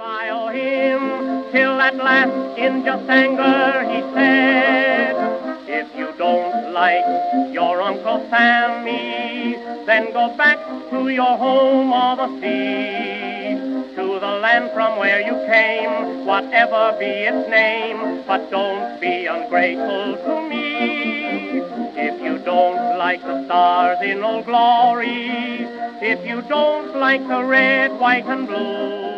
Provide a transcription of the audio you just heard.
revile him, till at last in just anger he said, if you don't like your Uncle Sammy, then go back to your home of the sea, to the land from where you came, whatever be its name, but don't be ungrateful to me. If you don't like the stars in Old Glory, if you don't like the red, white, and blue,